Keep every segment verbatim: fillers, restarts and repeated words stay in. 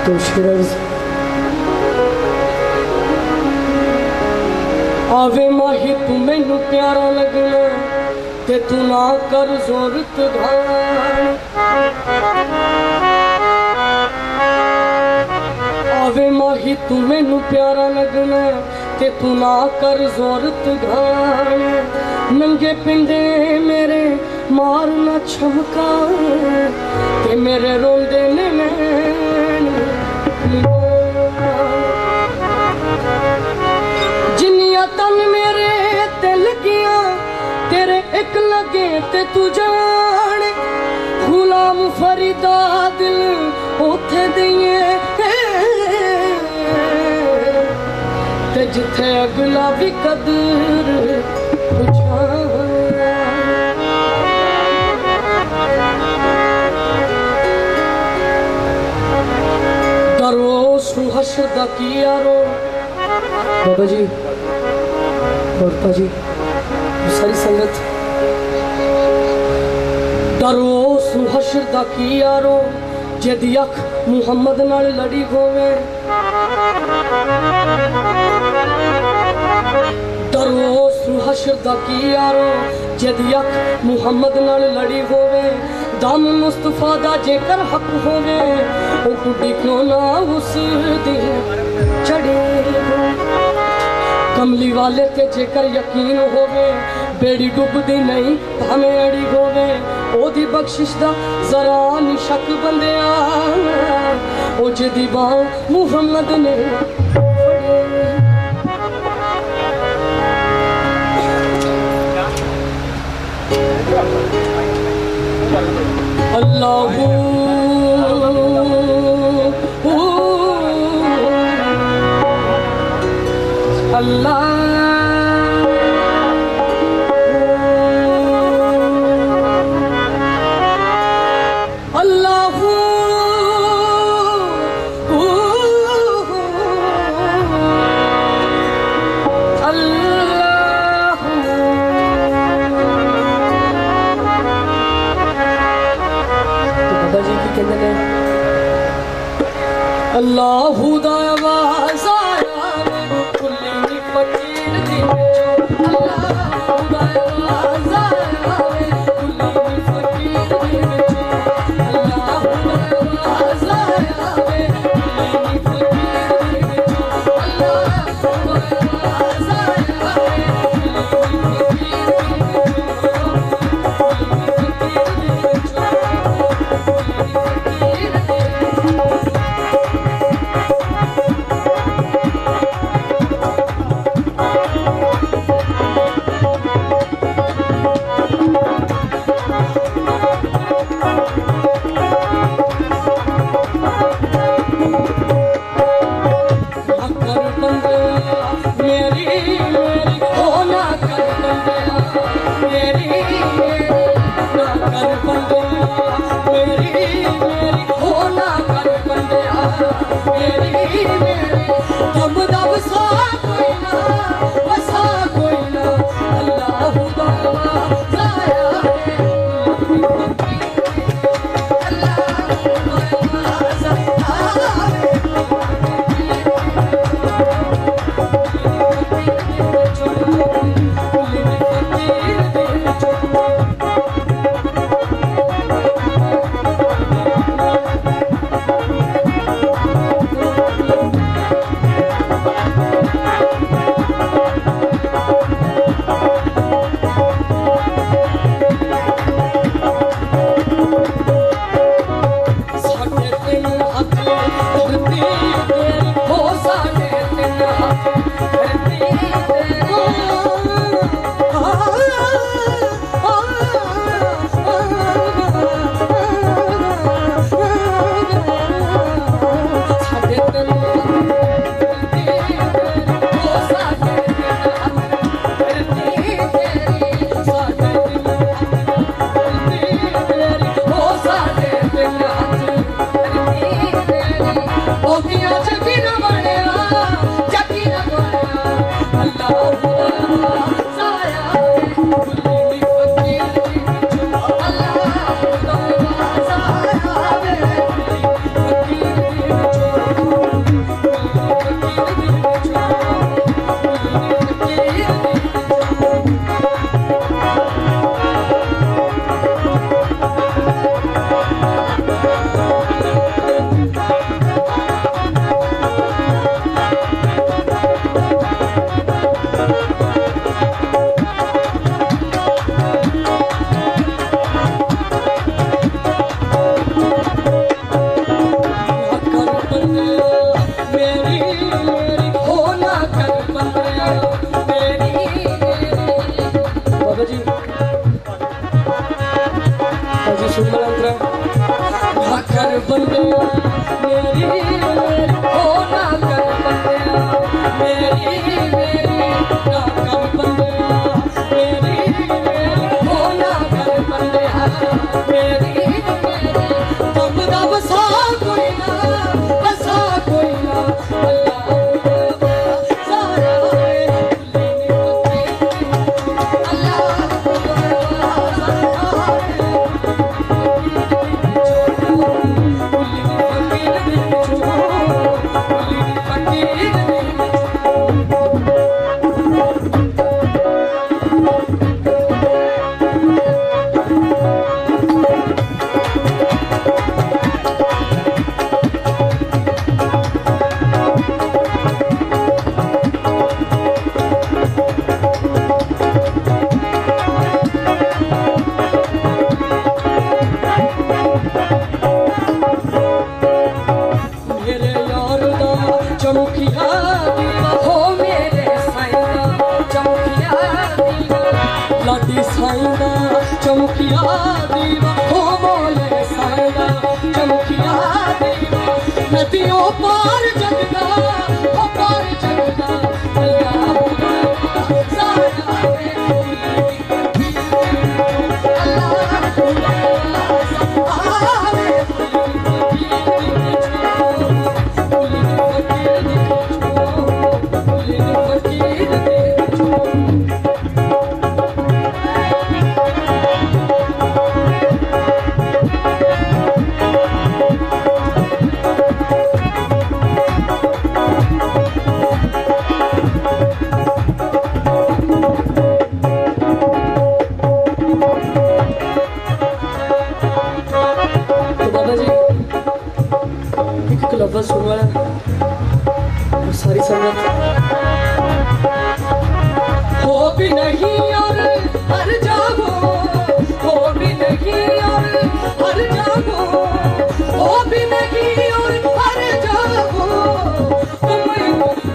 आवे माही तू मैनू प्यारा लगना ते तू ना कर जोरत घान। आवे माही तू मैनू प्यारा लगना ते तू ना कर जोरत घान। नंगे पिंडे मेरे मार ना छमका ते मेरे रोंदे ने नैन। जिन्नियां तन मेरे ते लगिया तेरे एक लगे ते तू जान। गुलाम फरीदा दिल उथे दिए ते जिथे अगला भी कदर डरो सु हशदा की यारो। बाबा जी औरता जी सारी संगत डरो सु हशदा की यारो जिहदी अख मुहम्मद नाल लड़ी होवे। डरो सु हशदा की यारो जिहदी अख मुहम्मद नाल लड़ी होवे। दम मुस्तफा दा जेकर हक होवे ओ टुटी क्यों ना उस दिन चढ़ी। कमली वाले ते जेकर यकीन होवे बेड़ी डुबदी नहीं भावें अड़ी होवे। ओदी बख्शिश दा जरा नी शक बंदिया ओ जिहदी बाह मुहम्मद ने अल्लाहू अल्लाह अल्लाहू अल्लाहू दा आवाज़ आया कुल्ली फकीर दी विचों। अल्लाहू दा आवाज़ आया कुल्ली फकीर दी विचों। अल्लाहू दा आवाज़ आया कुल्ली फकीर दी विचों। अल्लाहू दा आवाज़ आया कुल्ली फकीर दी विचों। है ना कर बंदे मेरी मेरी हो ना कर बंदे मेरी मेरी ना कर बंदे मेरी मेरी हो ना कर बंदे मेरी मेरी दम दा वसा कोई ना वसा कोई ना अल्लाह सारा चमकिया दीवा हो बोले साइदा चमकिया दीवा नदियों पार जगदा हो पार जगदा लफ्ज़ सुनवा सारी संगत हो भी नहीं और हर जागो हो भी नहीं और हर जागो हो भी नहीं और हर जागो तुम्हें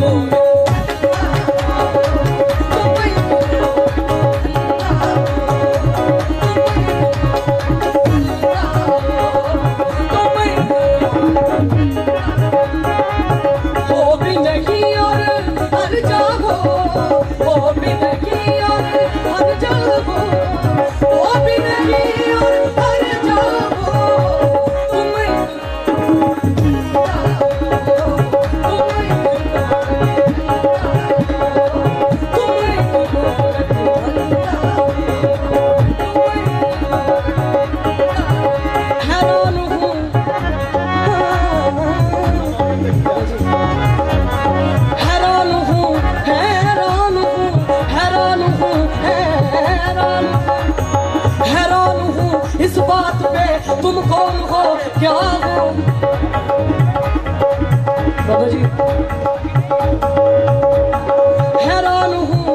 तुम कौन हो क्या हो बाबा जी हैरान हूँ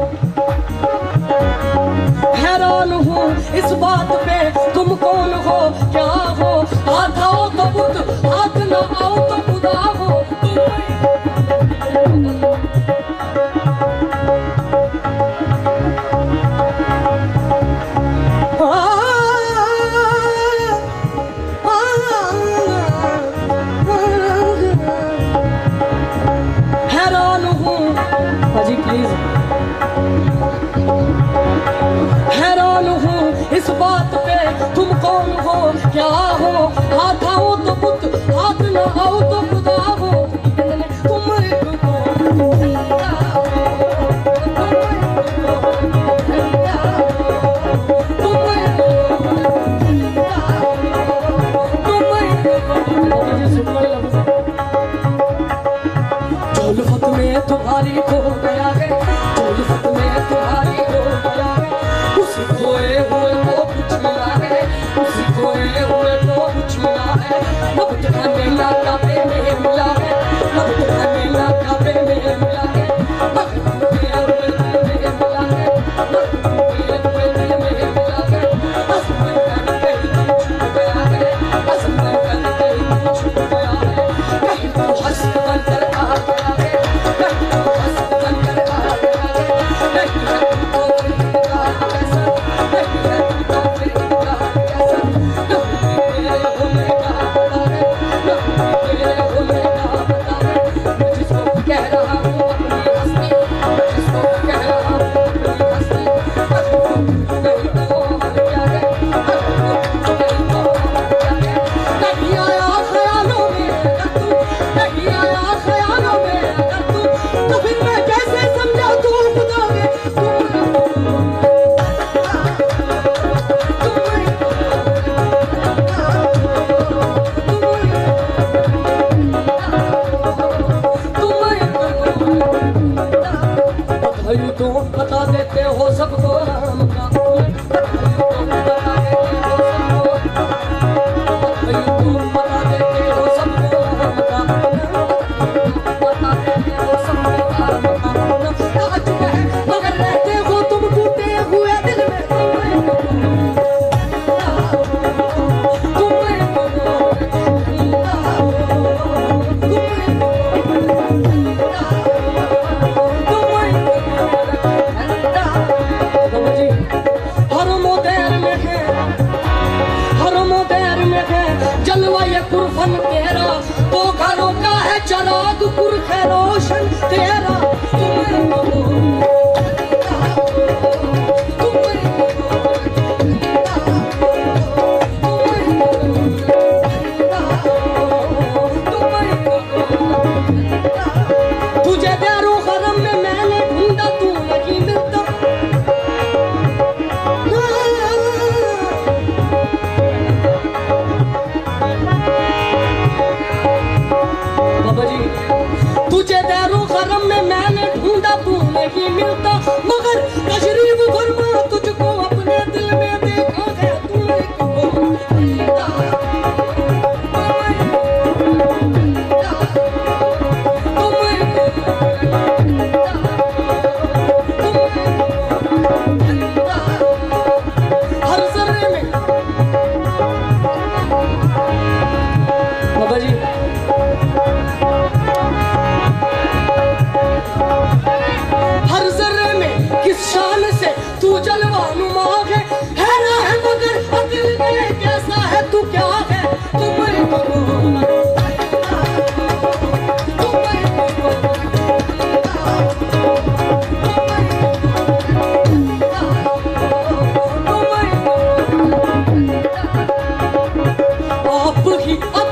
हैरान हूँ इस बात पे तुम कौन हो क्या हो हाथ आओ तो बुत हाथ ना आओ तो खुदा हो हैरान हूँ इस बात पे तुम कौन हो क्या हो हाथ आओ तो बुत हाथ ना आओ तो खुदा हो तुम जुल्फत में तुम्हारी खो गया है जुल्फत में तुम्हारी खो गया है उसी खोए हुए को कुछ मिला है उसी खोए हुए को कुछ मिला है अब तक मेरा काबे में मिला है अब तक मेरा काबे में मिला है अब मेरे हुए में मिला है अब मेरे हुए में मिला है बस मैं करके छूट गया है बस मैं करके छूट गया है कहीं तो हंस कर आ गया है कहीं तो हंस कर आ गया है नहीं है तो कैसा नहीं है तो कैसा जलवा ये कुरफन तेरा, तो घरों का है चराग कुरखे रोशन तेरा। तुझे दारो गरम में मैंने ढूंढा, तू नहीं मिलता। बाबा जी तुझे दारो गरम में मैंने ढूंढा, तू नहीं मिलता, मगर तशरीफ फरमा तुझको अपने दिल में देखा है, तू हर जर्रे में। बाबा जी हर जर्रे में किस शान से तू जलवा नुमा है, है ना है मगर अकल के कैसा है तू, क्या है तुम्हें आप ही